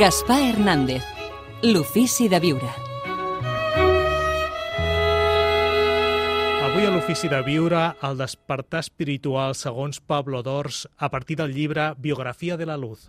Gaspar Hernández, l'ofici de viure. Avui a l'Ofici de Viure, el despertar espiritual segons Pablo d'Ors a partir del llibre Biografía de la Luz.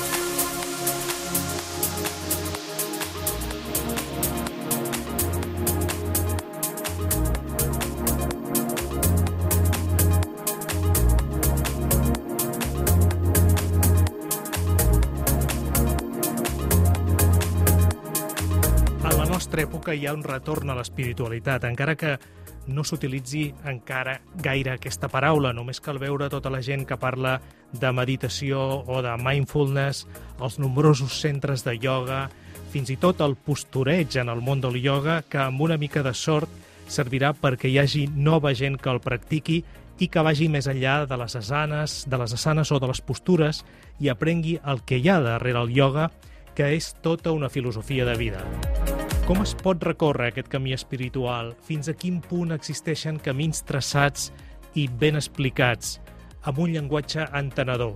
En la nostra època hi ha un retorn a l'espiritualitat, encara que no s'utilitzi encara gaire aquesta paraula. Només cal veure tota la gent que parla de meditació o de mindfulness, els nombrosos centres de ioga, fins i tot el postureig en el món del ioga, que amb una mica de sort servirà perquè hi hagi nova gent que el practiqui i que vagi més enllà de les asanes o de les postures i aprengui el que hi ha darrere el ioga, que és tota una filosofia de vida. Com es pot recórrer aquest camí espiritual? Fins a quin punt existeixen camins traçats i ben explicats, amb un llenguatge entenedor?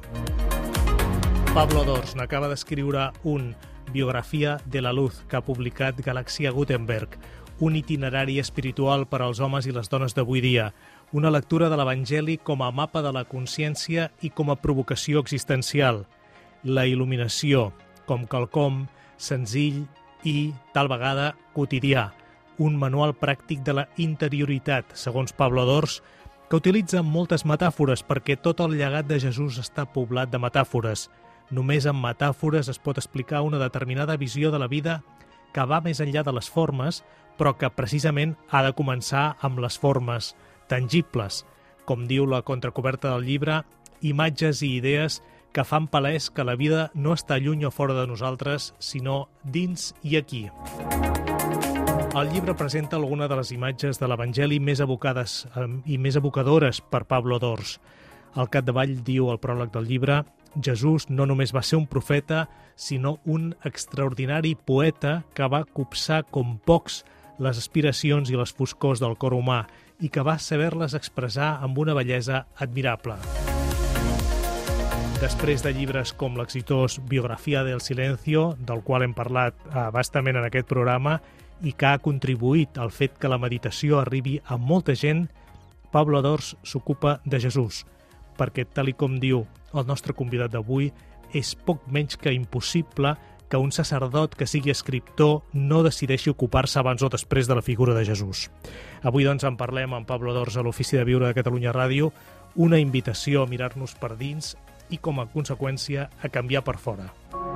Pablo d'Ors n'acaba d'escriure un Biografia de la Luz que ha publicat Galàxia Gutenberg, un itinerari espiritual per als homes i les dones d'avui dia, una lectura de l'Evangeli com a mapa de la consciència i com a provocació existencial, la il·luminació com quelcom senzill i, tal vegada, quotidià, un manual pràctic de la interioritat, segons Pablo d'Ors, que utilitza moltes metàfores perquè tot el llegat de Jesús està poblat de metàfores. Només amb metàfores es pot explicar una determinada visió de la vida que va més enllà de les formes, però que precisament ha de començar amb les formes tangibles, com diu la contracoberta del llibre, imatges i idees que fan palès que la vida no està lluny o fora de nosaltres, sinó dins i aquí. El llibre presenta alguna de les imatges de l'Evangeli més evocades i més evocadores per Pablo d'Ors. Al capdavall, diu el pròleg del llibre, Jesús no només va ser un profeta, sinó un extraordinari poeta que va copsar com pocs les aspiracions i les foscors del cor humà i que va saber-les expressar amb una bellesa admirable. Després de llibres com l'exitós Biografía del Silencio, del qual hem parlat bastament en aquest programa i que ha contribuït al fet que la meditació arribi a molta gent, Pablo d'Ors s'ocupa de Jesús, perquè, tal i com diu el nostre convidat d'avui, és poc menys que impossible que un sacerdot que sigui escriptor no decideixi ocupar-se abans o després de la figura de Jesús. Avui, doncs, en parlem amb Pablo d'Ors a l'Ofici de Viure de Catalunya Ràdio, una invitació a mirar-nos per dins i, com a conseqüència, a canviar per fora.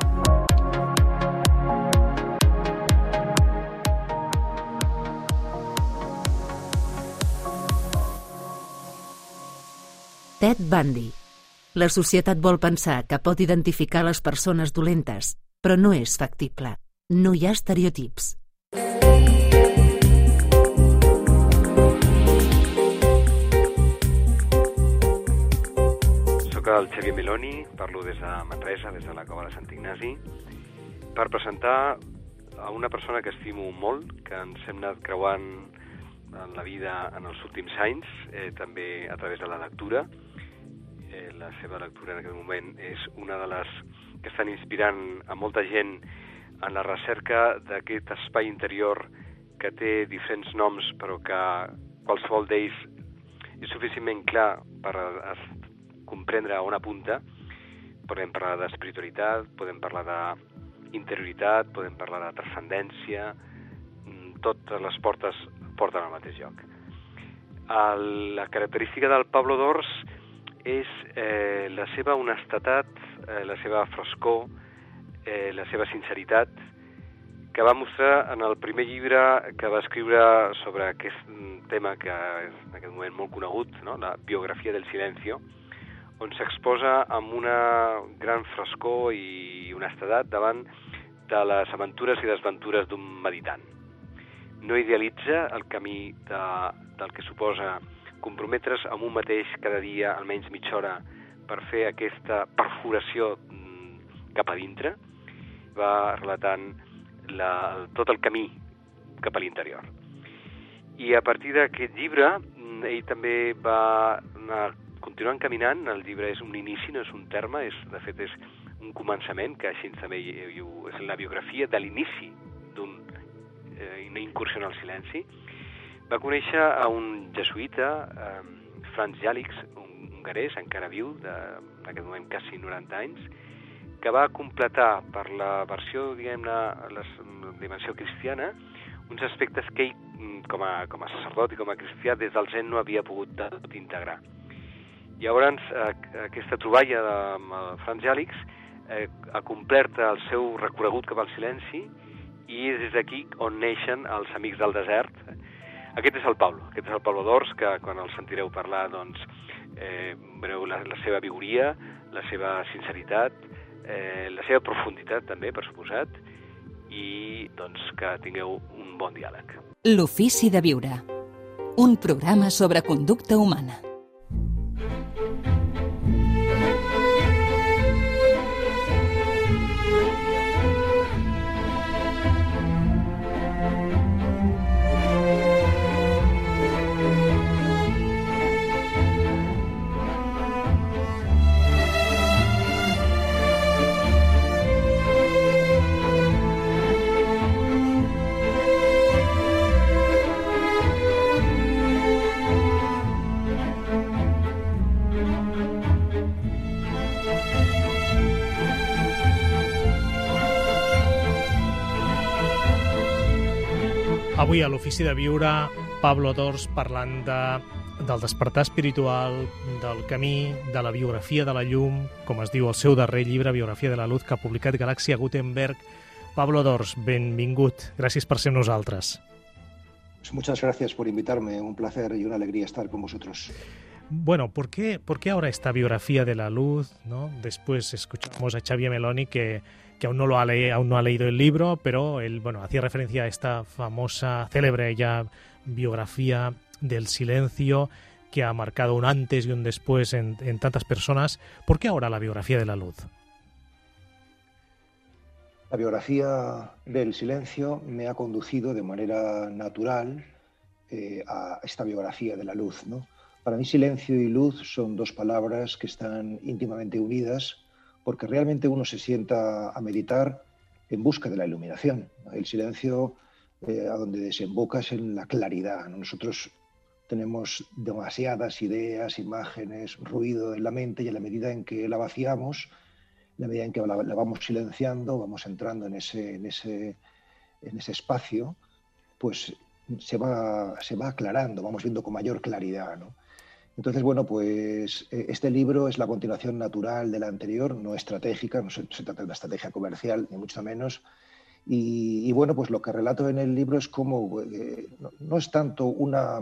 Ted Bundy. La societat vol pensar que pot identificar les persones dolentes, però no és factible. No hi ha estereotips. Soc el Xavier Meloni, parlo des de Manresa, des de la Cova de Sant Ignasi, per presentar a una persona que estimo molt, que ens hem anat creuant en la vida en els últims anys, també a través de la lectura. La seva lectura en aquest moment és una de les que estan inspirant a molta gent en la recerca d'aquest espai interior que té diferents noms, però que qualsevol d'ells és suficientment clar per comprendre on apunta. Podem parlar d'espiritualitat, podem parlar d'interioritat, podem parlar de transcendència, totes les portes porten al mateix lloc. La característica del Pablo d'Ors és la seva honestedat, la seva frescor, la seva sinceritat, que va mostrar en el primer llibre que va escriure sobre aquest tema que és en aquest moment molt conegut, no? La Biografía del Silencio, on s'exposa amb una gran frescor i honestedat davant de les aventures i desventures d'un meditant. No idealitza el camí del que suposa comprometre's amb un mateix cada dia almenys mitja hora per fer aquesta perforació cap a dintre. Va relatant tot el camí cap a l'interior. I a partir d'aquest llibre, ell també va anar continuant caminant. El llibre és un inici, no és un terme, de fet és un començament, que així també és la biografia de l'inici d'una incursió en el silenci. Va conèixer a un jesuïta, Franz Jalix, un hongarès, encara viu, en aquest moment quasi 90 anys, que va completar per la versió, diguem-ne, la dimensió cristiana, uns aspectes que ell, com a sacerdot i com a cristià, des del Zen no havia pogut tot integrar. Llavors, aquesta troballa amb el Franz Jalix ha complert el seu recorregut cap al silenci i és d'aquí on neixen els Amics del Desert. Aquest és el Pablo Dors, que quan el sentireu parlar, doncs, veureu la seva vigoria, la seva sinceritat, la seva profunditat també, per suposat, i doncs que tingueu un bon diàleg. L'ofici de viure. Un programa sobre conducta humana. Avui a l'Ofici de Viure, Pablo Dors parlant del despertar espiritual, del camí, de la biografia de la llum, com es diu el seu darrer llibre, Biografia de la Luz, que ha publicat Galàxia Gutenberg. Pablo Dors, benvingut. Gràcies per ser amb nosaltres. Muchas gracias por invitarme. Un placer y una alegría estar con vosotros. Bueno, ¿por qué ahora esta Biografía de la Luz, ¿no? Después escuchamos a Xavier Meloni que aún no ha leído el libro, pero él, hacía referencia a esta famosa, célebre ya biografía del silencio que ha marcado un antes y un después en tantas personas. ¿Por qué ahora la Biografía de la Luz? La biografía del silencio me ha conducido de manera natural a esta biografía de la luz, ¿no? Para mí silencio y luz son dos palabras que están íntimamente unidas, porque realmente uno se sienta a meditar en busca de la iluminación. El silencio a donde desemboca es en la claridad, ¿no? Nosotros tenemos demasiadas ideas, imágenes, ruido en la mente, y a la medida en que la vaciamos, en la medida en que la vamos silenciando, vamos entrando en ese espacio, pues se va aclarando, vamos viendo con mayor claridad, ¿no? Entonces, pues este libro es la continuación natural del anterior, no estratégica, no se trata de una estrategia comercial, ni mucho menos. Y pues lo que relato en el libro es como, no es tanto una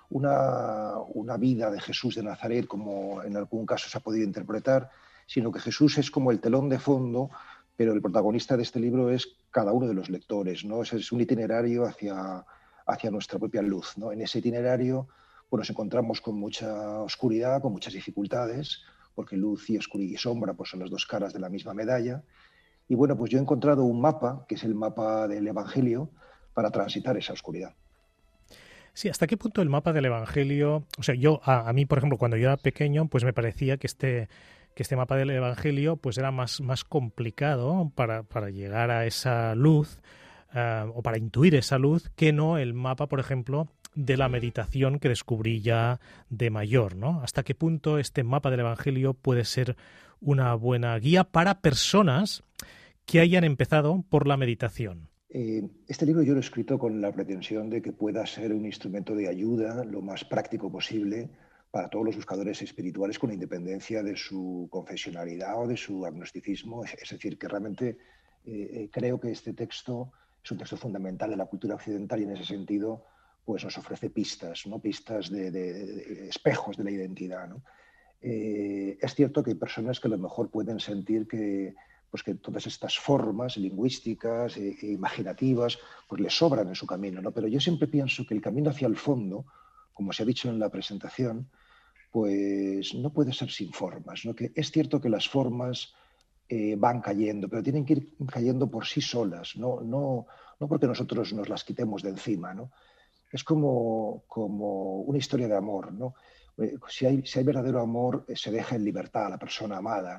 vida de Jesús de Nazaret, como en algún caso se ha podido interpretar, sino que Jesús es como el telón de fondo, pero el protagonista de este libro es cada uno de los lectores, ¿no? Es un itinerario hacia nuestra propia luz, ¿no? En ese itinerario nos encontramos con mucha oscuridad, con muchas dificultades, porque luz y sombra pues son las dos caras de la misma medalla. Y pues yo he encontrado un mapa, que es el mapa del Evangelio, para transitar esa oscuridad. Sí, ¿hasta qué punto el mapa del Evangelio? O sea, a mí, por ejemplo, cuando yo era pequeño, pues me parecía que este mapa del Evangelio pues era más complicado para llegar a esa luz o para intuir esa luz que no el mapa, por ejemplo, de la meditación que descubrí ya de mayor, ¿no? ¿Hasta qué punto este mapa del Evangelio puede ser una buena guía para personas que hayan empezado por la meditación? Este libro yo lo he escrito con la pretensión de que pueda ser un instrumento de ayuda lo más práctico posible para todos los buscadores espirituales, con independencia de su confesionalidad o de su agnosticismo. Es decir, que realmente creo que este texto es un texto fundamental de la cultura occidental y en ese sentido pues nos ofrece pistas, ¿no? Pistas de espejos de la identidad, ¿no? Es cierto que hay personas que a lo mejor pueden sentir que todas estas formas lingüísticas e imaginativas pues les sobran en su camino, ¿no? Pero yo siempre pienso que el camino hacia el fondo, como se ha dicho en la presentación, pues no puede ser sin formas, ¿no? Que es cierto que las formas van cayendo, pero tienen que ir cayendo por sí solas, no porque nosotros nos las quitemos de encima, ¿no? Es como una historia de amor, ¿no? Si hay verdadero amor, se deja en libertad a la persona amada, ¿no?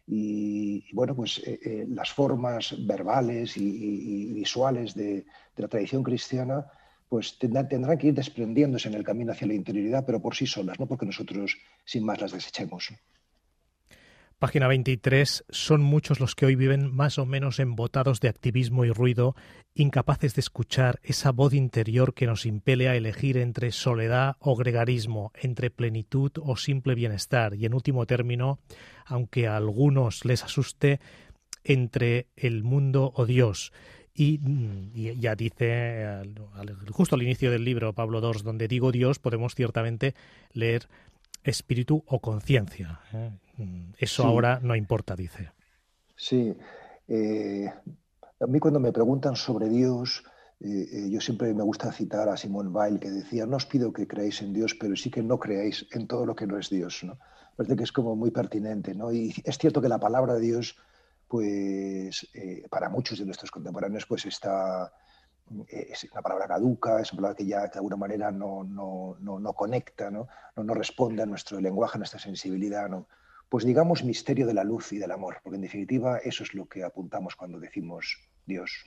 Y bueno, pues las formas verbales y visuales de la tradición cristiana pues tendrán que ir desprendiéndose en el camino hacia la interioridad, pero por sí solas, no porque nosotros sin más las desechemos. Página 23. Son muchos los que hoy viven más o menos embotados de activismo y ruido, incapaces de escuchar esa voz interior que nos impele a elegir entre soledad o gregarismo, entre plenitud o simple bienestar y, en último término, aunque a algunos les asuste, entre el mundo o Dios. Y ya dice, justo al inicio del libro, Pablo Dors, donde digo Dios, podemos ciertamente leer espíritu o conciencia. Eso sí. Ahora no importa, dice. Sí. A mí cuando me preguntan sobre Dios, yo siempre me gusta citar a Simone Weil, que decía, no os pido que creáis en Dios, pero sí que no creáis en todo lo que no es Dios, ¿no? Parece que es como muy pertinente, ¿no? Y es cierto que la palabra de Dios, pues para muchos de nuestros contemporáneos, pues es una palabra caduca, es una palabra que ya de alguna manera no conecta, no responde a nuestro lenguaje, a nuestra sensibilidad, ¿no? Pues digamos misterio de la luz y del amor, porque en definitiva eso es lo que apuntamos cuando decimos Dios.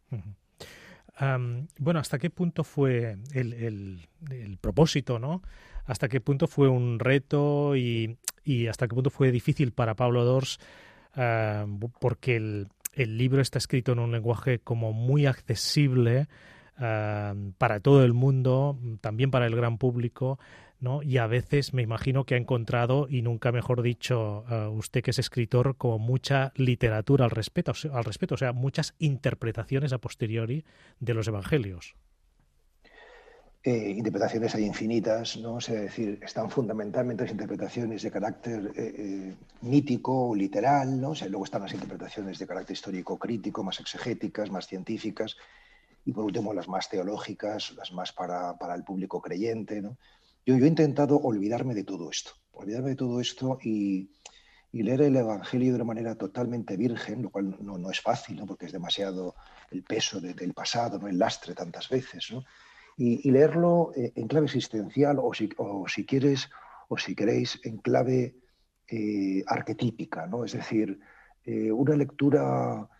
Bueno, ¿hasta qué punto fue el propósito, ¿no? ¿Hasta qué punto fue un reto y hasta qué punto fue difícil para Pablo Dors? Porque el libro está escrito en un lenguaje como muy accesible para todo el mundo, también para el gran público, ¿no? Y a veces me imagino que ha encontrado, y nunca mejor dicho, usted que es escritor, como mucha literatura al respecto, o sea, muchas interpretaciones a posteriori de los evangelios. Interpretaciones hay infinitas, ¿no? O sea, es decir, están fundamentalmente las interpretaciones de carácter mítico o literal, ¿no? O sea, luego están las interpretaciones de carácter histórico crítico, más exegéticas, más científicas, y por último las más teológicas, las más para el público creyente, ¿no? Yo he intentado olvidarme de todo esto y leer el Evangelio de una manera totalmente virgen, lo cual no es fácil, ¿no? Porque es demasiado el peso del pasado, ¿no? El lastre tantas veces, ¿no? Y leerlo en clave existencial o si queréis en clave arquetípica, ¿no? Es decir, una lectura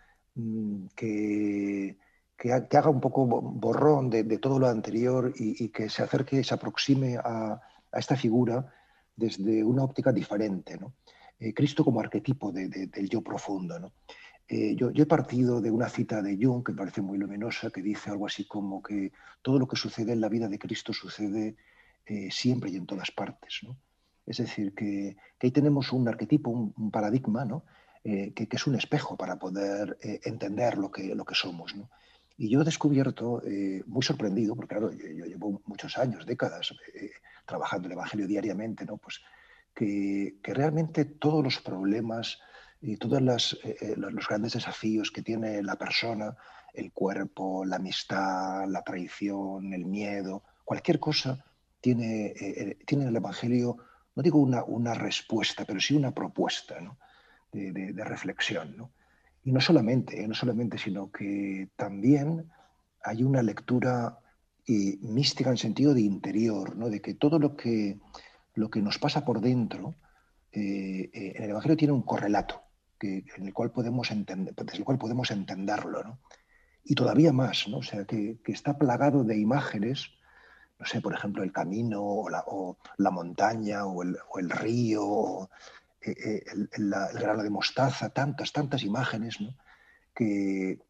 que haga un poco borrón de todo lo anterior y que se acerque, se aproxime a esta figura desde una óptica diferente, ¿no? Cristo como arquetipo del yo profundo, ¿no? Yo he partido de una cita de Jung que me parece muy luminosa, que dice algo así como que todo lo que sucede en la vida de Cristo sucede siempre y en todas partes, ¿no? Es decir, que ahí tenemos un arquetipo, un paradigma, ¿no? Que es un espejo para poder entender lo que somos, ¿no? Y yo he descubierto, muy sorprendido, porque claro, yo llevo muchos años, décadas, trabajando el Evangelio diariamente, ¿no? Pues que realmente todos los problemas y todos los grandes desafíos que tiene la persona, el cuerpo, la amistad, la traición, el miedo, cualquier cosa, tiene en el Evangelio, no digo una respuesta, pero sí una propuesta, ¿no? de reflexión, ¿no? Y no solamente, sino que también hay una lectura mística en sentido de interior, ¿no? De que todo lo que nos pasa por dentro, en el Evangelio tiene un correlato desde el cual podemos entenderlo, ¿no? Y todavía más, ¿no? O sea, que está plagado de imágenes, no sé, por ejemplo, el camino o la montaña o el río, el grano de mostaza, tantas imágenes, ¿no? que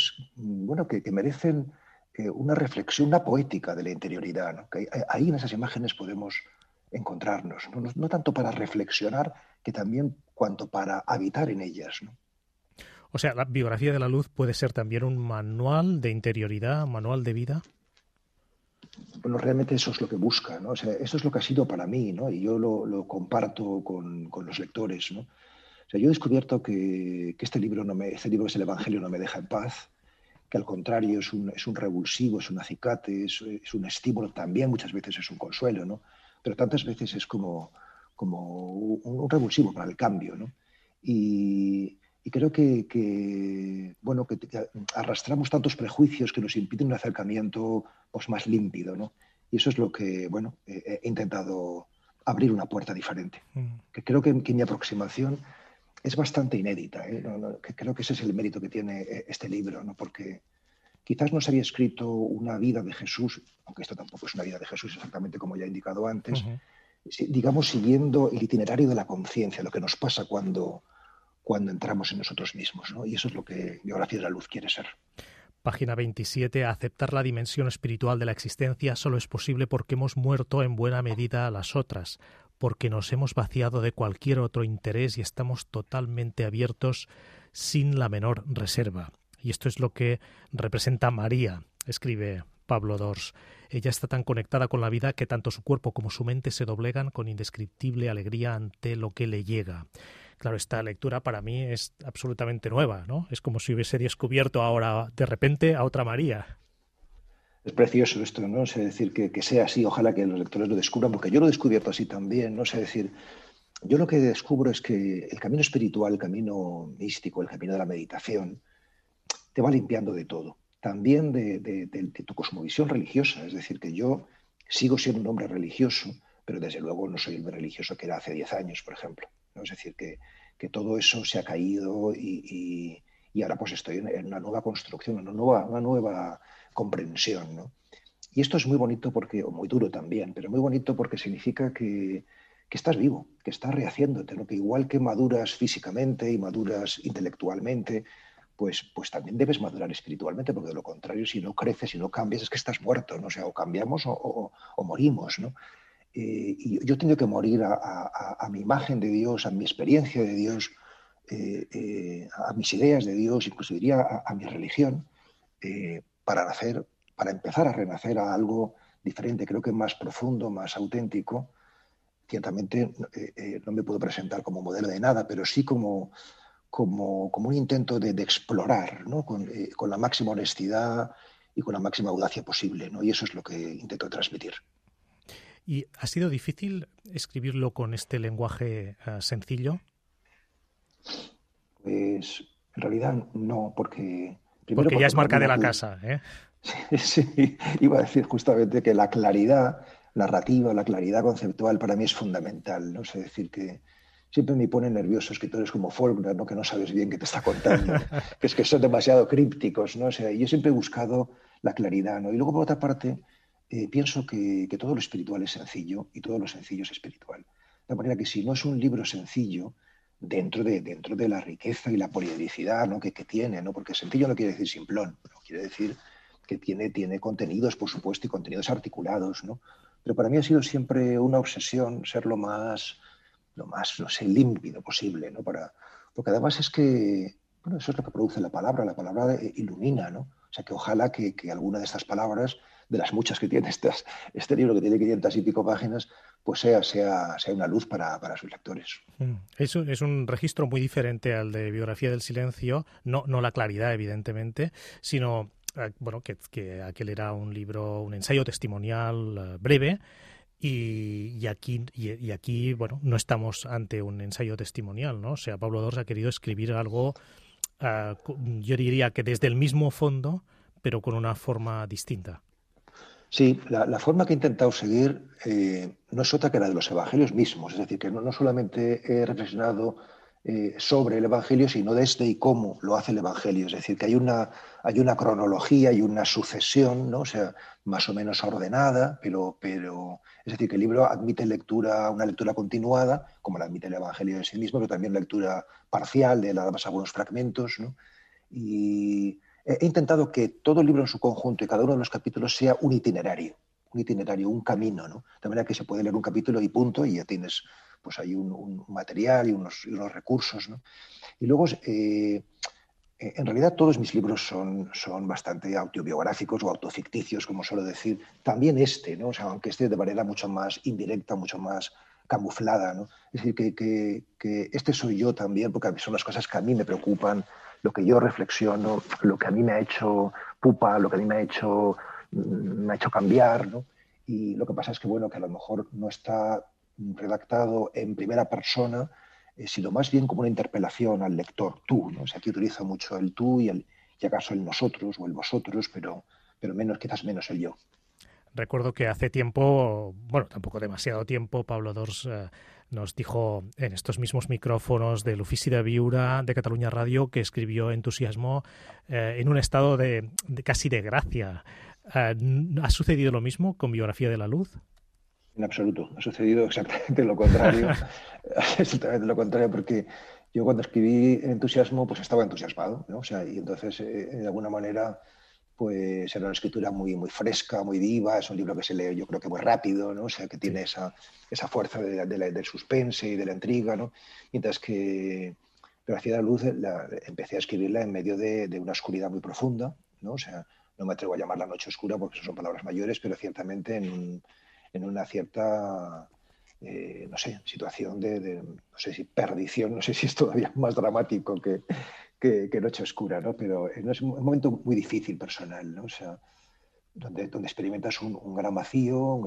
merecen una reflexión, una poética de la interioridad, ¿no? Que ahí en esas imágenes podemos encontrarnos, no tanto para reflexionar, que también cuanto para habitar en ellas, ¿no? O sea, la biografía de la luz puede ser también un manual de interioridad, manual de vida. Bueno, realmente eso es lo que busca, ¿no? O sea, eso es lo que ha sido para mí, ¿no? Y yo lo comparto con los lectores, ¿no? O sea, yo he descubierto que este libro es el Evangelio, no me deja en paz, que al contrario es un revulsivo, es un acicate, es un estímulo, también muchas veces es un consuelo, ¿no? Pero tantas veces es como un revulsivo para el cambio, ¿no? Y creo que arrastramos tantos prejuicios que nos impiden un acercamiento pues, más límpido, ¿no? Y eso es lo que, he intentado abrir una puerta diferente. Que creo que mi aproximación es bastante inédita. Creo que ese es el mérito que tiene este libro, ¿no? Porque quizás no se había escrito una vida de Jesús, aunque esto tampoco es una vida de Jesús exactamente como ya he indicado antes, digamos, siguiendo el itinerario de la conciencia, lo que nos pasa cuando entramos en nosotros mismos, ¿no? Y eso es lo que Biografía de la Luz quiere ser. Página 27. Aceptar la dimensión espiritual de la existencia solo es posible porque hemos muerto en buena medida a las otras, porque nos hemos vaciado de cualquier otro interés y estamos totalmente abiertos sin la menor reserva. Y esto es lo que representa María, escribe Pablo Dors. Ella está tan conectada con la vida que tanto su cuerpo como su mente se doblegan con indescriptible alegría ante lo que le llega. Claro, esta lectura para mí es absolutamente nueva, ¿no? Es como si hubiese descubierto ahora de repente a otra María. Es precioso esto, ¿no? Es decir, que sea así, ojalá que los lectores lo descubran, porque yo lo he descubierto así también, ¿no? Es decir, yo lo que descubro es que el camino espiritual, el camino místico, el camino de la meditación, te va limpiando de todo. También de tu cosmovisión religiosa. Es decir, que yo sigo siendo un hombre religioso, pero desde luego no soy el religioso que era hace 10 años, por ejemplo, ¿no? Es decir, que todo eso se ha caído y ahora pues estoy en una nueva construcción, una nueva comprensión, ¿no? Y esto es muy bonito porque, o muy duro también, pero muy bonito porque significa que estás vivo, que estás rehaciéndote, ¿no? Que igual que maduras físicamente y maduras intelectualmente, pues también debes madurar espiritualmente, porque de lo contrario, si no creces, si no cambias, es que estás muerto, ¿no? O sea, o cambiamos o morimos, ¿no? Y yo tengo que morir a mi imagen de Dios, a mi experiencia de Dios, a mis ideas de Dios, incluso diría a mi religión, para empezar a renacer a algo diferente, creo que más profundo, más auténtico. Ciertamente no me puedo presentar como modelo de nada, pero sí como un intento de explorar, ¿no? Con la máxima honestidad y con la máxima audacia posible, ¿no? Y eso es lo que intento transmitir. ¿Y ha sido difícil escribirlo con este lenguaje sencillo? Pues en realidad no, porque... Porque ya es marca de la casa, ¿eh? Sí, iba a decir justamente que la claridad narrativa, la claridad conceptual para mí es fundamental, ¿no? Es decir, que siempre me pone nervioso escritores como Faulkner, ¿no? Que no sabes bien qué te está contando, ¿no? Que es que son demasiado crípticos, ¿no? O sea, yo siempre he buscado la claridad, ¿no? Y luego, por otra parte, pienso que todo lo espiritual es sencillo y todo lo sencillo es espiritual. De manera que si no es un libro sencillo, dentro de la riqueza y la poliedricidad, ¿no? que tiene, ¿no? Porque sencillo no quiere decir simplón, ¿no? Quiere decir que tiene contenidos, por supuesto, y contenidos articulados, ¿no? Pero para mí ha sido siempre una obsesión ser lo más, no sé, límpido posible, ¿no? Porque además es que, bueno, eso es lo que produce la palabra ilumina, ¿no? O sea, que ojalá que alguna de estas palabras, de las muchas que tiene este libro que tiene 500 y pico páginas, pues sea una luz para sus lectores. Eso es un registro muy diferente al de Biografía del Silencio, no la claridad, evidentemente, sino bueno, que aquel era un libro, un ensayo testimonial breve, y aquí, bueno, no estamos ante un ensayo testimonial, ¿no? O sea, Pablo Dors ha querido escribir algo, yo diría que desde el mismo fondo, pero con una forma distinta. Sí, la forma que he intentado seguir no es otra que la de los evangelios mismos. Es decir, que no solamente he reflexionado sobre el evangelio, sino desde y cómo lo hace el evangelio. Es decir, que hay una cronología y una sucesión, ¿no? O sea, más o menos ordenada, pero es decir, que el libro admite una lectura continuada, como la admite el evangelio en sí mismo, pero también lectura parcial de nada más algunos fragmentos, ¿no? Y he intentado que todo el libro en su conjunto y cada uno de los capítulos sea un itinerario, un camino, ¿no? De manera que se puede leer un capítulo y punto, y ya tienes pues ahí un material y unos recursos, ¿no? Y luego, en realidad todos mis libros son bastante autobiográficos o autoficticios, como suelo decir. También ¿no? O sea, aunque de manera mucho más indirecta, mucho más camuflada, ¿no? Es decir, que este soy yo también, porque son las cosas que a mí me preocupan, lo que yo reflexiono, lo que a mí me ha hecho pupa, lo que a mí me ha hecho cambiar, ¿no? Y lo que pasa es que, bueno, que a lo mejor no está redactado en primera persona, sino más bien como una interpelación al lector, tú, ¿no? O sea, aquí utilizo mucho el tú y acaso el nosotros o el vosotros, pero quizás menos el yo. Recuerdo que hace tiempo, bueno, tampoco demasiado tiempo, Pablo Dors nos dijo en estos mismos micrófonos de l'Ofici de Viure de Catalunya Radio que escribió Entusiasmo en un estado de casi de gracia. ¿Ha sucedido lo mismo con Biografía de la Luz? En absoluto, ha sucedido exactamente lo contrario. Exactamente lo contrario, porque yo cuando escribí Entusiasmo, pues estaba entusiasmado, ¿no? O sea, y entonces, de alguna manera, pues era una escritura muy, muy fresca, muy viva. Es un libro que se lee, yo creo que muy rápido, ¿no? O sea, que tiene esa fuerza del suspense y de la intriga, ¿no? Mientras que Biografía de la Luz empecé a escribirla en medio de una oscuridad muy profunda, ¿no? O sea, no me atrevo a llamarla noche oscura porque son palabras mayores, pero ciertamente en una cierta, no sé, situación no sé si perdición, no sé si es todavía más dramático que Noche Oscura, ¿no? Pero es un momento muy difícil personal, ¿no? O sea, donde experimentas un gran vacío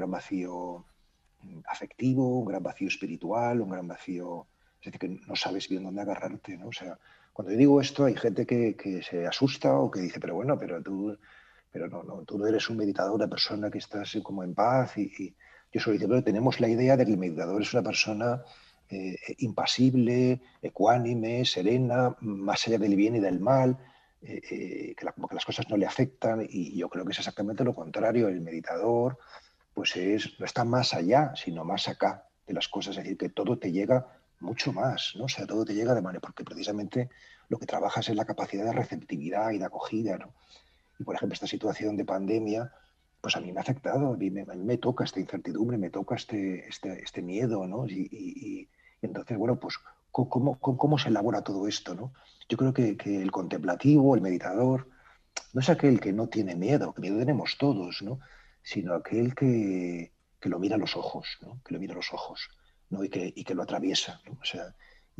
afectivo, un gran vacío espiritual, un gran vacío, es decir, que no sabes bien dónde agarrarte, ¿no? O sea, cuando yo digo esto hay gente que se asusta o que dice, pero bueno, pero tú no eres un meditador, una persona que estás como en paz y yo solo digo, pero tenemos la idea de que el meditador es una persona impasible, ecuánime, serena, más allá del bien y del mal, como que las cosas no le afectan, y yo creo que es exactamente lo contrario. El meditador pues no está más allá, sino más acá de las cosas, es decir, que todo te llega mucho más, ¿no? O sea, todo te llega de manera, porque precisamente lo que trabajas es la capacidad de receptividad y de acogida, ¿no? Y, por ejemplo, esta situación de pandemia, pues a mí me ha afectado, a mí me toca esta incertidumbre, me toca este miedo, ¿no? Y entonces, bueno, pues, ¿cómo se elabora todo esto, ¿no? Yo creo que el contemplativo, el meditador, no es aquel que no tiene miedo, que miedo tenemos todos, ¿no? Sino aquel que lo mira a los ojos, ¿no? Que lo mira a los ojos, ¿no? Y que lo atraviesa, ¿no? O sea,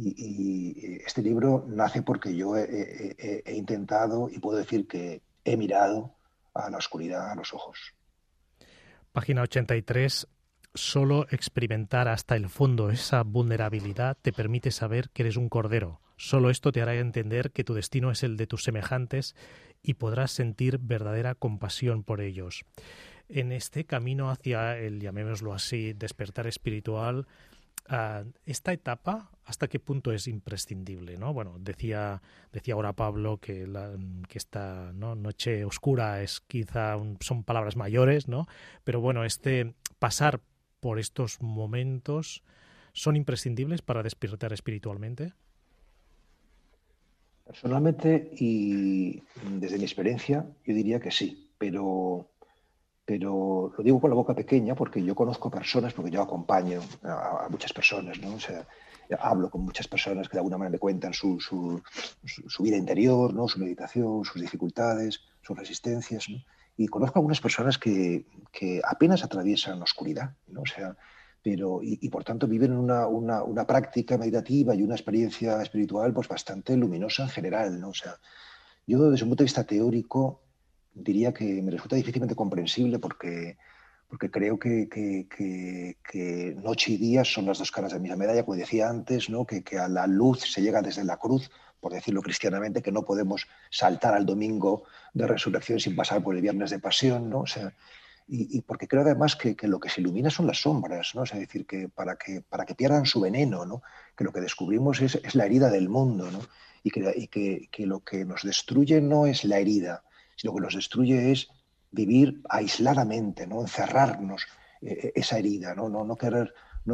y este libro nace porque yo he intentado y puedo decir que he mirado a la oscuridad a los ojos. Página 83. Solo experimentar hasta el fondo esa vulnerabilidad te permite saber que eres un cordero. Solo esto te hará entender que tu destino es el de tus semejantes y podrás sentir verdadera compasión por ellos. En este camino hacia el, llamémoslo así, despertar espiritual, esta etapa, ¿hasta qué punto es imprescindible, ¿no? Bueno, decía ahora Pablo que esta, ¿no?, noche oscura es son palabras mayores, ¿no? Pero bueno, pasar por estos momentos son imprescindibles para despertar espiritualmente. Personalmente y desde mi experiencia, yo diría que sí, pero lo digo con la boca pequeña porque yo conozco personas, porque yo acompaño a muchas personas, ¿no? O sea, hablo con muchas personas que de alguna manera me cuentan su vida interior, ¿no? Su meditación, sus dificultades, sus resistencias, ¿no? Y conozco algunas personas que apenas atraviesan la oscuridad, ¿no? O sea, y por tanto viven una práctica meditativa y una experiencia espiritual pues bastante luminosa en general, ¿no? O sea, yo desde un punto de vista teórico diría que me resulta difícilmente comprensible porque creo que noche y día son las dos caras de la misma medalla, como decía antes, ¿no? Que a la luz se llega desde la cruz, por decirlo cristianamente, que no podemos saltar al domingo de resurrección sin pasar por el viernes de pasión, ¿no? O sea, y porque creo además que lo que se ilumina son las sombras, ¿no? O sea, es decir, que para que pierdan su veneno, ¿no? Que lo que descubrimos es la herida del mundo, ¿no? Y que lo que nos destruye no es la herida, sino que nos destruye es vivir aisladamente, ¿no? Encerrarnos esa herida, no querer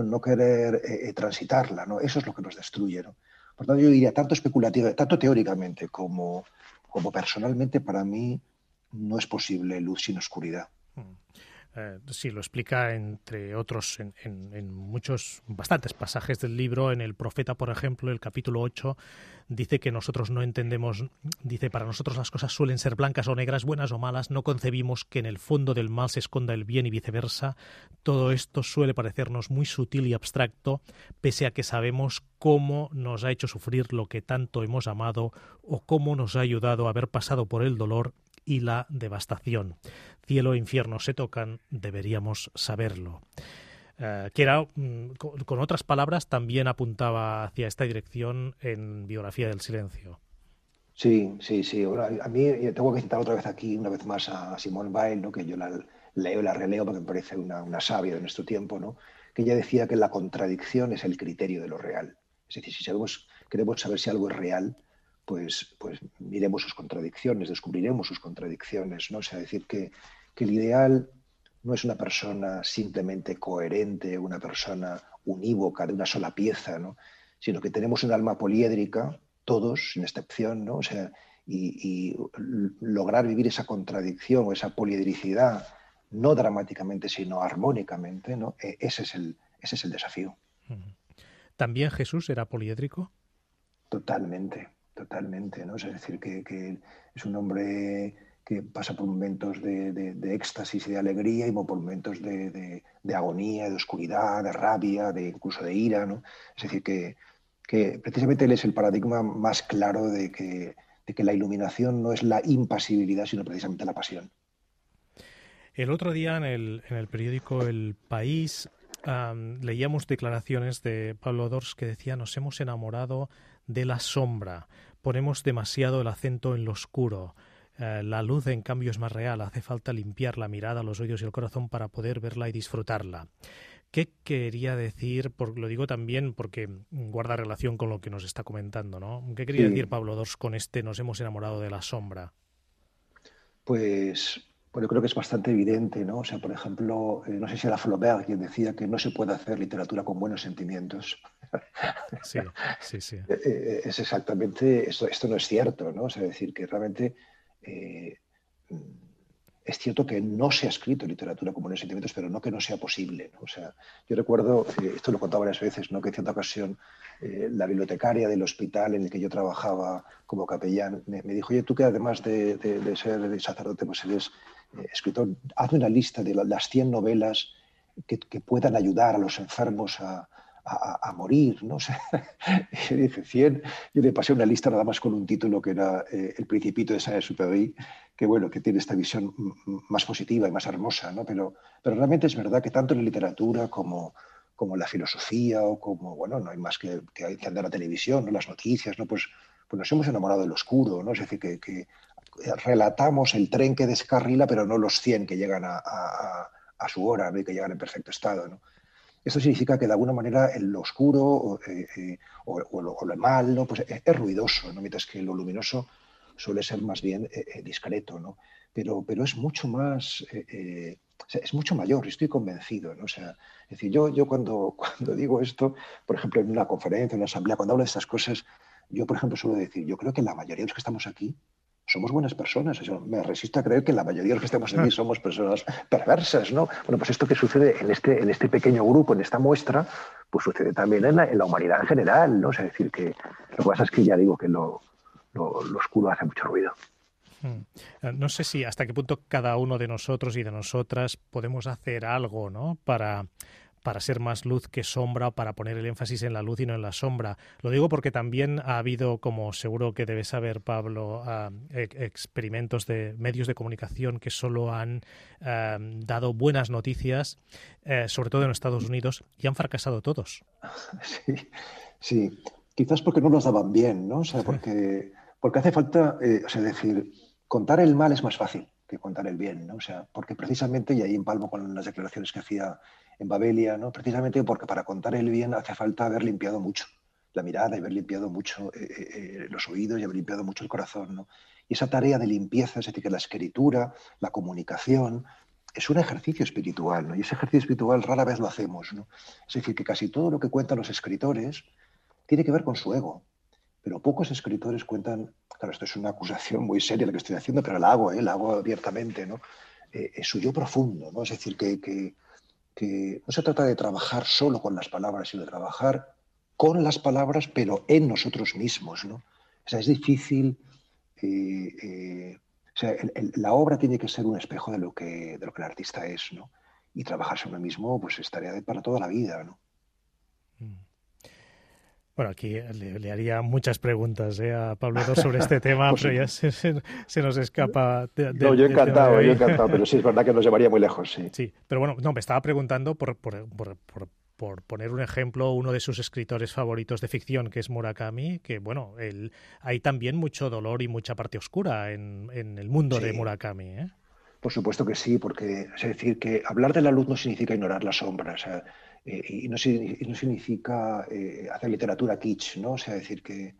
transitarla, ¿no? Eso es lo que nos destruye, ¿no? Por tanto, yo diría, tanto especulativa, tanto teóricamente como personalmente, para mí no es posible luz sin oscuridad. Sí, lo explica entre otros en bastantes pasajes del libro. En El Profeta, por ejemplo, el capítulo 8, dice que nosotros no entendemos, dice, para nosotros las cosas suelen ser blancas o negras, buenas o malas, no concebimos que en el fondo del mal se esconda el bien y viceversa. Todo esto suele parecernos muy sutil y abstracto, pese a que sabemos cómo nos ha hecho sufrir lo que tanto hemos amado o cómo nos ha ayudado a haber pasado por el dolor y la devastación. Cielo e infierno se tocan, deberíamos saberlo. Que era, con otras palabras, también apuntaba hacia esta dirección en Biografía del Silencio. Sí. Ahora, a mí tengo que citar otra vez aquí, una vez más, a Simone Weil, ¿no? Que yo la leo y la releo porque me parece una sabia de nuestro tiempo, ¿no? Que ella decía que la contradicción es el criterio de lo real. Es decir, si queremos saber si algo es real, pues miremos sus contradicciones, descubriremos sus contradicciones, ¿no? O sea, decir que el ideal no es una persona simplemente coherente, una persona unívoca de una sola pieza, ¿no? Sino que tenemos un alma poliédrica, todos, sin excepción, ¿no? O sea, y lograr vivir esa contradicción o esa poliedricidad, no dramáticamente, sino armónicamente, ¿no? Ese es el desafío. ¿También Jesús era poliédrico? Totalmente, ¿no? Es decir, que es un hombre que pasa por momentos de éxtasis y de alegría y por momentos de agonía, de oscuridad, de rabia, incluso de ira, ¿no? Es decir, que precisamente él es el paradigma más claro de que la iluminación no es la impasibilidad, sino precisamente la pasión. El otro día en el periódico El País leíamos declaraciones de Pablo Dors que decía: nos hemos enamorado de la sombra, ponemos demasiado el acento en lo oscuro. La luz, en cambio, es más real. Hace falta limpiar la mirada, los oídos y el corazón para poder verla y disfrutarla. ¿Qué quería decir? Lo digo también porque guarda relación con lo que nos está comentando, ¿no? ¿Qué quería decir Pablo Dors con nos hemos enamorado de la sombra? Pues yo creo que es bastante evidente, ¿no? O sea, por ejemplo, no sé si era Flaubert quien decía que no se puede hacer literatura con buenos sentimientos. Sí. Es exactamente, esto no es cierto, ¿no? O sea, decir que realmente es cierto que no se ha escrito literatura con buenos sentimientos, pero no que no sea posible, ¿no? O sea, yo recuerdo, esto lo he contado varias veces, ¿no? Que en cierta ocasión la bibliotecaria del hospital en el que yo trabajaba como capellán me dijo: oye, tú que además de ser sacerdote, pues eres escritor, hazme una lista de las 100 novelas que puedan ayudar a los enfermos a morir, ¿no? O sea, y yo dije 100, yo le pasé una lista nada más con un título que era El Principito de Saint-Exupéry, que bueno, que tiene esta visión más positiva y más hermosa, ¿no? Pero realmente es verdad que tanto en la literatura como en la filosofía o como, bueno, no hay más que andar a la televisión, ¿no? Las noticias, ¿no? Pues nos hemos enamorado del oscuro, ¿no? Es decir, que relatamos el tren que descarrila, pero no los 100 que llegan a su hora, ¿no? Y que llegan en perfecto estado, ¿no? Esto significa que de alguna manera lo oscuro o lo mal, ¿no? Pues es ruidoso, ¿no? Mientras que lo luminoso suele ser más bien discreto, ¿no? Pero es mucho más, o sea, es mucho mayor, estoy convencido, ¿no? O sea, es decir, yo cuando digo esto, por ejemplo, en una conferencia, en una asamblea, cuando hablo de estas cosas, yo, por ejemplo, suelo decir, yo creo que la mayoría de los que estamos aquí somos buenas personas. O sea, me resisto a creer que la mayoría de los que estamos aquí somos personas perversas, ¿no? Bueno, pues esto que sucede en este pequeño grupo, en esta muestra, pues sucede también en la humanidad en general, ¿no? O sea, es decir, que lo que pasa es que ya digo que lo oscuro hace mucho ruido. No sé si hasta qué punto cada uno de nosotros y de nosotras podemos hacer algo, ¿no? Para ser más luz que sombra, para poner el énfasis en la luz y no en la sombra. Lo digo porque también ha habido, como seguro que debes saber, Pablo, experimentos de medios de comunicación que solo han dado buenas noticias, sobre todo en Estados Unidos, y han fracasado todos. Sí. Quizás porque no nos daban bien, ¿no? O sea, porque hace falta, o sea, decir, contar el mal es más fácil que contar el bien, ¿no? O sea, porque precisamente, y ahí empalmo con las declaraciones que hacía en Babelia, ¿no? Precisamente porque para contar el bien hace falta haber limpiado mucho la mirada y haber limpiado mucho los oídos y haber limpiado mucho el corazón, ¿no? Y esa tarea de limpieza, es decir, que la escritura, la comunicación, es un ejercicio espiritual, ¿no? Y ese ejercicio espiritual rara vez lo hacemos, ¿no? Es decir, que casi todo lo que cuentan los escritores tiene que ver con su ego. Pero pocos escritores cuentan, claro, esto es una acusación muy seria la que estoy haciendo, pero la hago abiertamente, ¿no? Su yo profundo, ¿no? Es decir, que no se trata de trabajar solo con las palabras, sino de trabajar con las palabras, pero en nosotros mismos, ¿no? O sea, es difícil. O sea, la obra tiene que ser un espejo de lo que el artista es, ¿no? Y trabajarse uno mismo, pues es tarea para toda la vida, ¿no? Bueno, aquí le haría muchas preguntas a Pablo Dors sobre este tema, pues pero ya se nos escapa. No, yo encantado, pero sí, es verdad que nos llevaría muy lejos, sí. Sí, pero bueno, no, me estaba preguntando por poner un ejemplo, uno de sus escritores favoritos de ficción, que es Murakami, que bueno, hay también mucho dolor y mucha parte oscura en el mundo de Murakami, ¿eh? Por supuesto que sí, porque es decir, que hablar de la luz no significa ignorar la sombra, o sea, y no significa hacer literatura kitsch, ¿no? O sea, decir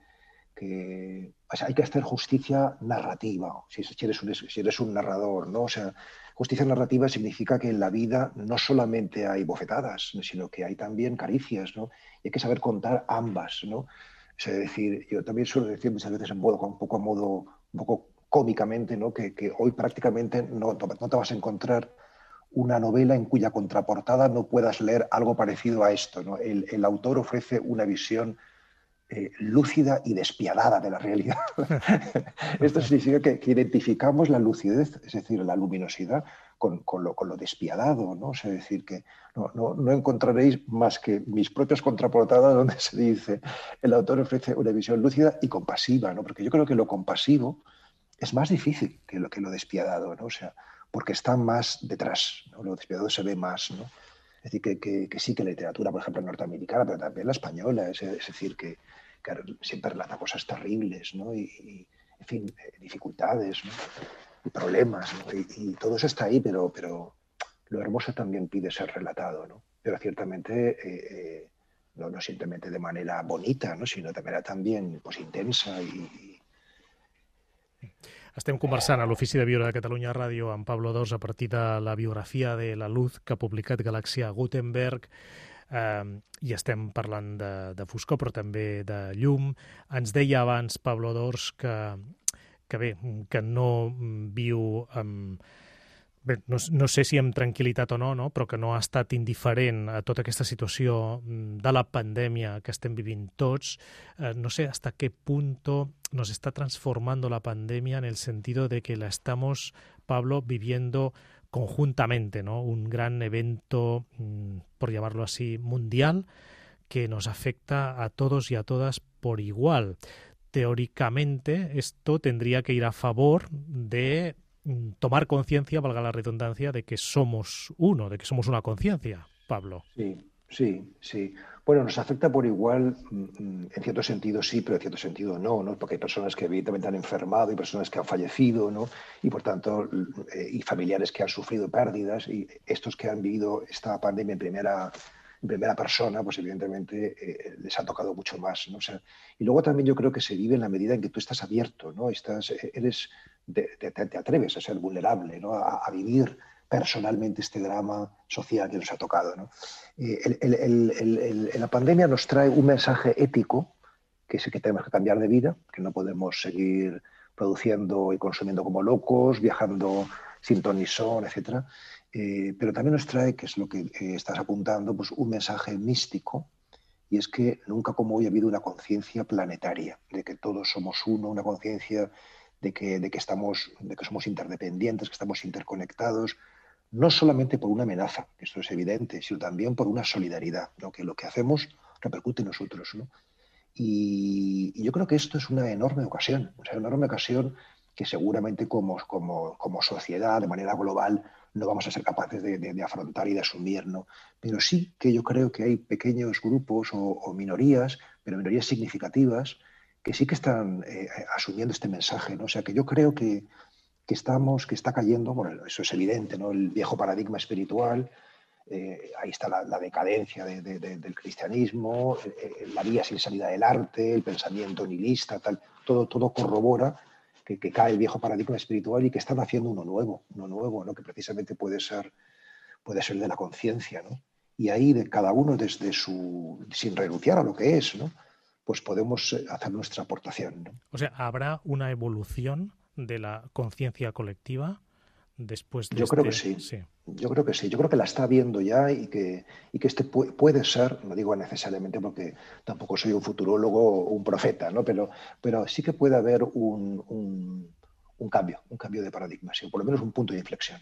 o sea, hay que hacer justicia narrativa, si eres un narrador, ¿no? O sea, justicia narrativa significa que en la vida no solamente hay bofetadas, sino que hay también caricias, ¿no? Y hay que saber contar ambas, ¿no? O sea, decir, yo también suelo decir muchas veces un poco cómicamente, ¿no? Que hoy prácticamente no te vas a encontrar una novela en cuya contraportada no puedas leer algo parecido a esto, ¿no? El autor ofrece una visión lúcida y despiadada de la realidad. Esto significa que identificamos la lucidez, es decir, la luminosidad, con lo despiadado, ¿no? O sea, decir que no encontraréis más que mis propias contraportadas donde se dice el autor ofrece una visión lúcida y compasiva, ¿no? Porque yo creo que lo compasivo es más difícil que lo despiadado, ¿no? O sea, porque está más detrás, ¿no? Lo despiadado se ve más, ¿no? Es decir, que sí, que la literatura, por ejemplo, norteamericana, pero también la española, es decir, que siempre relata cosas terribles, ¿no? Y en fin, dificultades, ¿no? Y problemas, ¿no? Y todo eso está ahí, pero lo hermoso también pide ser relatado, ¿no? Pero ciertamente, no simplemente de manera bonita, ¿no? Sino de manera también pues, intensa i. Estem conversant a l'Ofici de Viure de Catalunya Ràdio amb Pablo Dors a partir de la biografia de La Luz que ha publicat Galàxia Gutenberg i estem parlant de foscor però també de llum. Ens deia abans Pablo Dors que no viu amb... Bé, no sé si amb tranquil·litat o no, però que no ha estat indiferent a tota aquesta situació de la pandèmia que estem vivint tots. No sé hasta qué punto nos está transformando la pandemia en el sentido de que la estamos, Pablo, viviendo conjuntamente, ¿no? Un gran evento, por llamarlo así, mundial, que nos afecta a todos y a todas por igual. Teóricamente, esto tendría que ir a favor de tomar conciencia, valga la redundancia, de que somos uno, de que somos una conciencia, Pablo. Sí. Bueno, nos afecta por igual, en cierto sentido sí, pero en cierto sentido no, porque hay personas que evidentemente han enfermado y personas que han fallecido, ¿no? Y por tanto, y familiares que han sufrido pérdidas, y estos que han vivido esta pandemia en primera persona, pues evidentemente les ha tocado mucho más, ¿no? O sea, y luego también yo creo que se vive en la medida en que tú estás abierto, ¿no? Te atreves a ser vulnerable, ¿no? A vivir personalmente este drama social que nos ha tocado, ¿no? La pandemia nos trae un mensaje ético, que es que tenemos que cambiar de vida, que no podemos seguir produciendo y consumiendo como locos, viajando sin ton ni son, etc. Pero también nos trae, que es lo que estás apuntando, pues un mensaje místico, y es que nunca como hoy ha habido una conciencia planetaria, de que todos somos uno, una conciencia de que somos interdependientes, que estamos interconectados, no solamente por una amenaza, que esto es evidente, sino también por una solidaridad, ¿no? Que lo que hacemos repercute en nosotros, ¿no? Y yo creo que esto es una enorme ocasión, que seguramente como sociedad, de manera global, no vamos a ser capaces de afrontar y de asumir, ¿no? Pero sí que yo creo que hay pequeños grupos o minorías, pero minorías significativas, que sí que están asumiendo este mensaje, ¿no? O sea, que yo creo que está cayendo, bueno, eso es evidente, ¿no? El viejo paradigma espiritual, ahí está la decadencia del cristianismo, la vía sin salida del arte, el pensamiento nihilista, tal, todo corrobora que cae el viejo paradigma espiritual y que están haciendo uno nuevo, ¿no? Que precisamente puede ser de la conciencia, ¿no? Y ahí de cada uno sin renunciar a lo que es, ¿no? Pues podemos hacer nuestra aportación, ¿no? O sea, ¿habrá una evolución de la conciencia colectiva después de creo que sí. Yo creo que sí. Yo creo que la está viendo ya y que este puede ser, no digo necesariamente porque tampoco soy un futurólogo o un profeta, ¿no? Pero sí que puede haber un cambio de paradigma, sí, o por lo menos un punto de inflexión.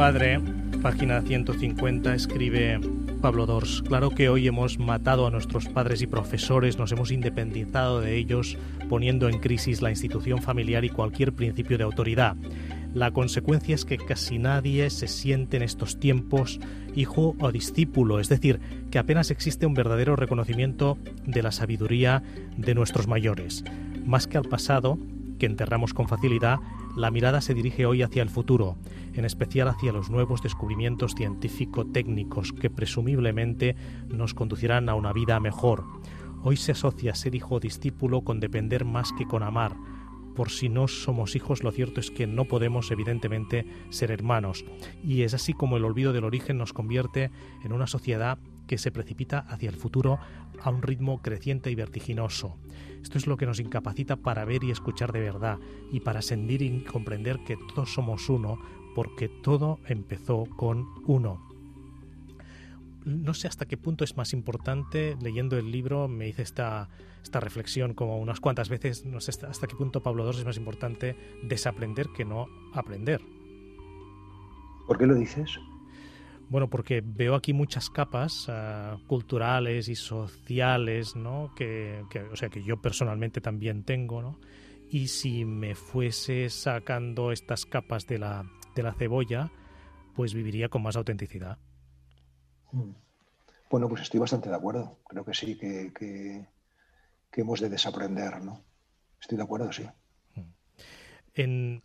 padre, página 150, escribe Pablo Dors: claro que hoy hemos matado a nuestros padres y profesores, nos hemos independizado de ellos, poniendo en crisis la institución familiar y cualquier principio de autoridad. La consecuencia es que casi nadie se siente en estos tiempos hijo o discípulo, es decir, que apenas existe un verdadero reconocimiento de la sabiduría de nuestros mayores. Más que al pasado, que enterramos con facilidad, la mirada se dirige hoy hacia el futuro, en especial hacia los nuevos descubrimientos científico-técnicos que presumiblemente nos conducirán a una vida mejor. Hoy se asocia ser hijo o discípulo con depender más que con amar. Por si no somos hijos, lo cierto es que no podemos, evidentemente, ser hermanos. Y es así como el olvido del origen nos convierte en una sociedad que se precipita hacia el futuro a un ritmo creciente y vertiginoso. Esto es lo que nos incapacita para ver y escuchar de verdad y para sentir y comprender que todos somos uno, porque todo empezó con uno. No sé hasta qué punto es más importante, leyendo el libro me hice esta reflexión como unas cuantas veces, no sé hasta qué punto, Pablo Dors, es más importante desaprender que no aprender. ¿Por qué lo dices? Bueno, porque veo aquí muchas capas culturales y sociales, ¿no? que yo personalmente también tengo, ¿no? Y si me fuese sacando estas capas de la cebolla, pues viviría con más autenticidad. Bueno, pues estoy bastante de acuerdo. Creo que sí, que hemos de desaprender, ¿no? Estoy de acuerdo, sí. En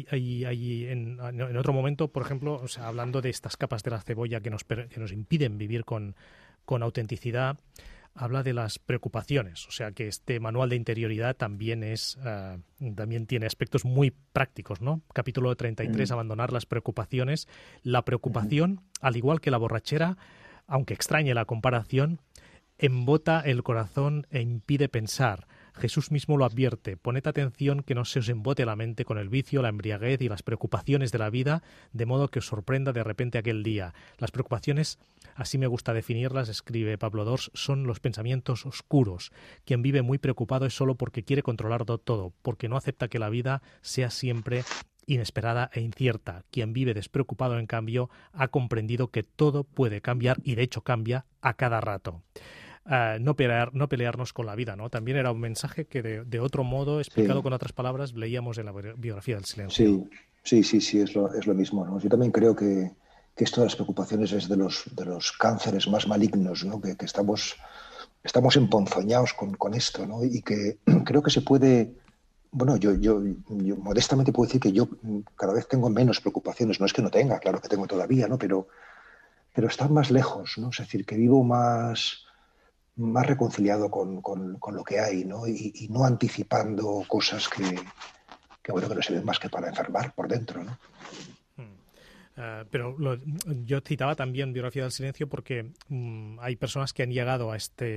otro momento, por ejemplo, o sea, hablando de estas capas de la cebolla que nos impiden vivir con autenticidad, habla de las preocupaciones. O sea, que este manual de interioridad también tiene aspectos muy prácticos, ¿no? Capítulo 33, abandonar las preocupaciones. La preocupación, al igual que la borrachera, aunque extrañe la comparación, embota el corazón e impide pensar. Jesús mismo lo advierte: poned atención que no se os embote la mente con el vicio, la embriaguez y las preocupaciones de la vida, de modo que os sorprenda de repente aquel día. Las preocupaciones, así me gusta definirlas, escribe Pablo Dors, son los pensamientos oscuros. Quien vive muy preocupado es solo porque quiere controlarlo todo, porque no acepta que la vida sea siempre inesperada e incierta. Quien vive despreocupado, en cambio, ha comprendido que todo puede cambiar y de hecho cambia a cada rato. No pelearnos con la vida, ¿no? También era un mensaje que de otro modo, explicado con otras palabras, leíamos en la biografía del silencio. Sí, es lo mismo, ¿no? Yo también creo que esto de las preocupaciones es de los cánceres más malignos, ¿no? Que estamos emponzoñados con esto, ¿no? Y que creo que se puede... Bueno, yo modestamente puedo decir que yo cada vez tengo menos preocupaciones. No es que no tenga, claro que tengo todavía, ¿no? Pero estar más lejos, ¿no? Es decir, que vivo más reconciliado con lo que hay, ¿no? Y no anticipando cosas que no sirven más que para enfermar por dentro, ¿no? Pero yo citaba también Biografía del Silencio porque hay personas que han llegado a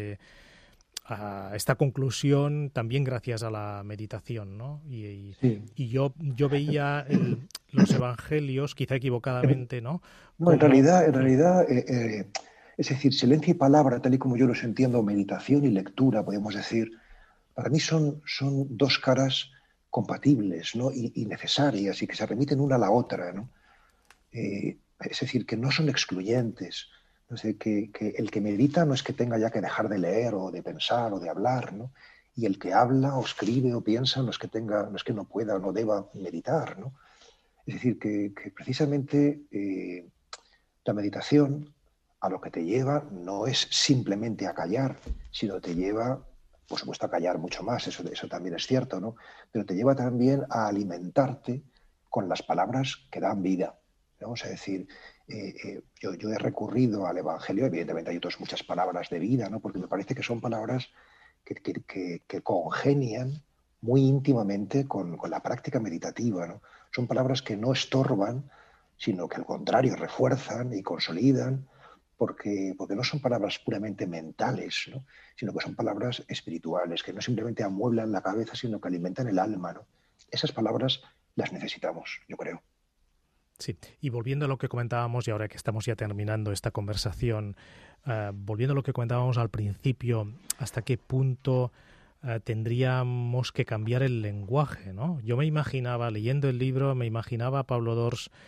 esta conclusión también gracias a la meditación, ¿no? Y yo veía los evangelios, quizá equivocadamente, ¿no? No, en realidad, es decir, silencio y palabra, tal y como yo los entiendo, meditación y lectura, podemos decir, para mí son dos caras compatibles, ¿no? y necesarias, y que se remiten una a la otra, ¿no? Es decir, que no son excluyentes. O sea, que el que medita no es que tenga ya que dejar de leer o de pensar o de hablar, ¿no? Y el que habla o escribe o piensa no es que no pueda o no deba meditar, ¿no? Es decir, que precisamente la meditación a lo que te lleva no es simplemente a callar, sino te lleva, por supuesto, a callar mucho más, eso también es cierto, ¿no? Pero te lleva también a alimentarte con las palabras que dan vida, ¿no? Es decir, yo he recurrido al Evangelio, evidentemente hay otras muchas palabras de vida, ¿no? Porque me parece que son palabras que congenian muy íntimamente con la práctica meditativa, ¿no? Son palabras que no estorban, sino que al contrario refuerzan y consolidan, porque no son palabras puramente mentales, ¿no? Sino que son palabras espirituales, que no simplemente amueblan la cabeza, sino que alimentan el alma, ¿no? Esas palabras las necesitamos, yo creo. Sí, y volviendo a lo que comentábamos, y ahora que estamos ya terminando esta conversación, volviendo a lo que comentábamos al principio, ¿hasta qué punto tendríamos que cambiar el lenguaje, ¿no? Yo me imaginaba, leyendo el libro, me imaginaba a Pablo Dors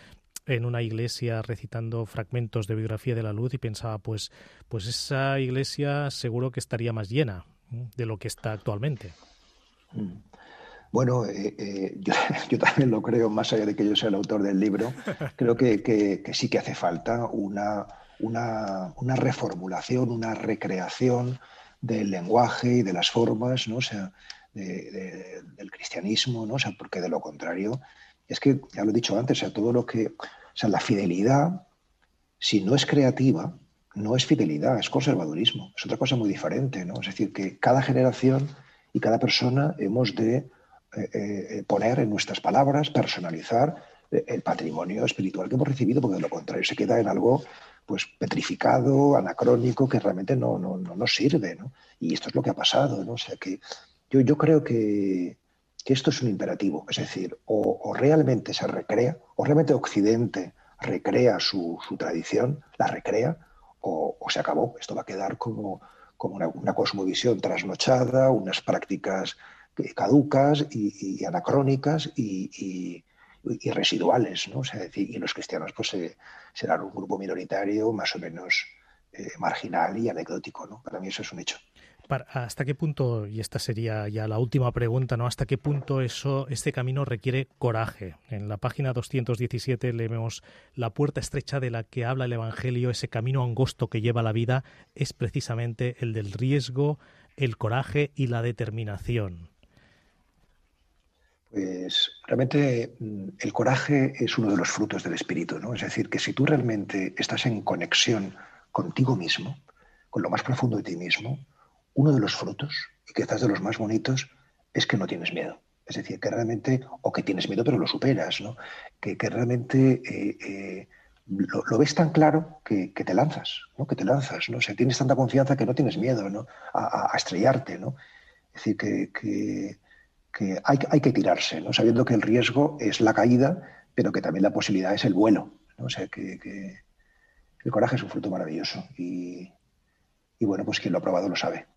en una iglesia recitando fragmentos de Biografía de la Luz y pensaba, pues esa iglesia seguro que estaría más llena de lo que está actualmente. Bueno, yo también lo creo, más allá de que yo sea el autor del libro, creo que sí que hace falta una reformulación, una recreación del lenguaje y de las formas, ¿no? O sea, del cristianismo, ¿no? O sea, porque de lo contrario, es que, ya lo he dicho antes, o sea, todo lo que... O sea, la fidelidad, si no es creativa, no es fidelidad, es conservadurismo. Es otra cosa muy diferente, ¿no? Es decir, que cada generación y cada persona hemos de poner en nuestras palabras, personalizar el patrimonio espiritual que hemos recibido, porque de lo contrario se queda en algo pues petrificado, anacrónico, que realmente no nos sirve, ¿no? Y esto es lo que ha pasado, ¿no? O sea, que yo creo que esto es un imperativo, es decir, o realmente se recrea, o realmente Occidente recrea su tradición, la recrea, o se acabó. Esto va a quedar como una cosmovisión trasnochada, unas prácticas caducas y anacrónicas y residuales, ¿no? O sea, y los cristianos pues serán un grupo minoritario más o menos marginal y anecdótico, ¿no? Para mí eso es un hecho. ¿Hasta qué punto, y esta sería ya la última pregunta, ¿no? ¿Hasta qué punto este camino requiere coraje? En la página 217 leemos: la puerta estrecha de la que habla el Evangelio, ese camino angosto que lleva a la vida, es precisamente el del riesgo, el coraje y la determinación. Pues realmente el coraje es uno de los frutos del espíritu, ¿no? Es decir, que si tú realmente estás en conexión contigo mismo, con lo más profundo de ti mismo, uno de los frutos, y quizás de los más bonitos, es que no tienes miedo. Es decir, que realmente, o que tienes miedo pero lo superas, ¿no? Que realmente lo ves tan claro que te lanzas, ¿no? Que te lanzas, ¿no? O sea, tienes tanta confianza que no tienes miedo, ¿no? A estrellarte, ¿no? Es decir, que hay que tirarse, ¿no? Sabiendo que el riesgo es la caída, pero que también la posibilidad es el vuelo, ¿no? O sea, que el coraje es un fruto maravilloso y bueno, pues quien lo ha probado lo sabe.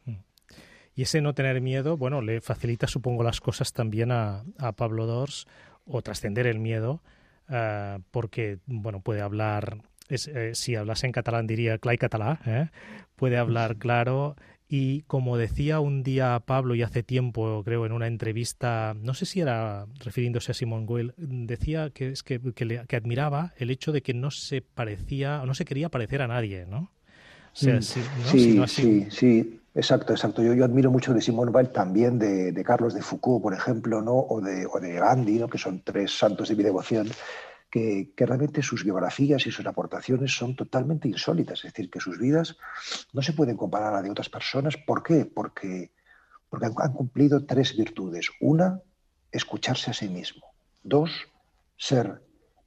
Y ese no tener miedo, bueno, le facilita, supongo, las cosas también a Pablo Dors, o trascender el miedo, porque, bueno, puede hablar, si hablase en catalán diría clar i català, puede hablar claro. Y como decía un día Pablo, y hace tiempo, creo, en una entrevista, no sé si era refiriéndose a Simone Weil, decía que admiraba el hecho de que no se parecía, o no se quería parecer a nadie, ¿no? O sea, Sí, exacto. Yo admiro mucho de Simone Weil, también de Carlos de Foucault, por ejemplo, ¿no? O de Gandhi, ¿no? Que son tres santos de mi devoción, que realmente sus biografías y sus aportaciones son totalmente insólitas. Es decir, que sus vidas no se pueden comparar a la de otras personas. ¿Por qué? Porque han cumplido tres virtudes. Una, escucharse a sí mismo. Dos, ser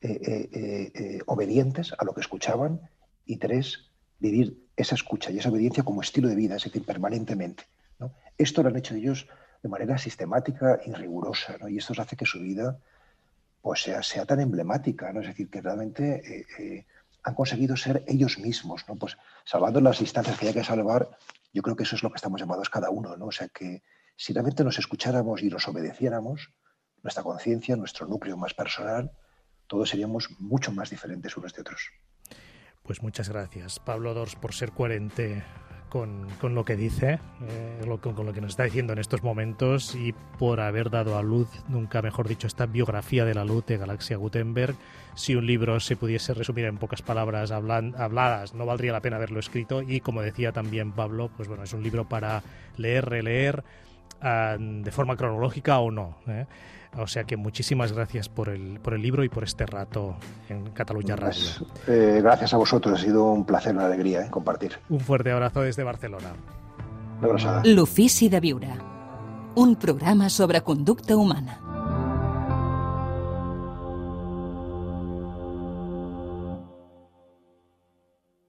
obedientes a lo que escuchaban. Y tres, vivir esa escucha y esa obediencia como estilo de vida, es decir, permanentemente, ¿no? Esto lo han hecho ellos de manera sistemática y rigurosa, ¿no? Y esto hace que su vida pues sea tan emblemática, ¿no? Es decir, que realmente han conseguido ser ellos mismos, ¿no? Pues salvando las distancias que hay que salvar, yo creo que eso es lo que estamos llamados cada uno, ¿no? O sea, que si realmente nos escucháramos y nos obedeciéramos, nuestra conciencia, nuestro núcleo más personal, todos seríamos mucho más diferentes unos de otros. Pues muchas gracias, Pablo Dors, por ser coherente con lo que dice, con lo que nos está diciendo en estos momentos, y por haber dado a luz, nunca mejor dicho, esta biografía de la luz de Galaxia Gutenberg. Si un libro se pudiese resumir en pocas palabras habladas, no valdría la pena haberlo escrito, y como decía también Pablo, pues bueno, es un libro para leer, releer, de forma cronológica o no, O sea que muchísimas gracias por el libro y por este rato en Catalunya Radio. Gracias a vosotros, ha sido un placer, una alegría compartir. Un fuerte abrazo desde Barcelona. Una abraçada. L'Ofici de Viure, un programa sobre conducta humana.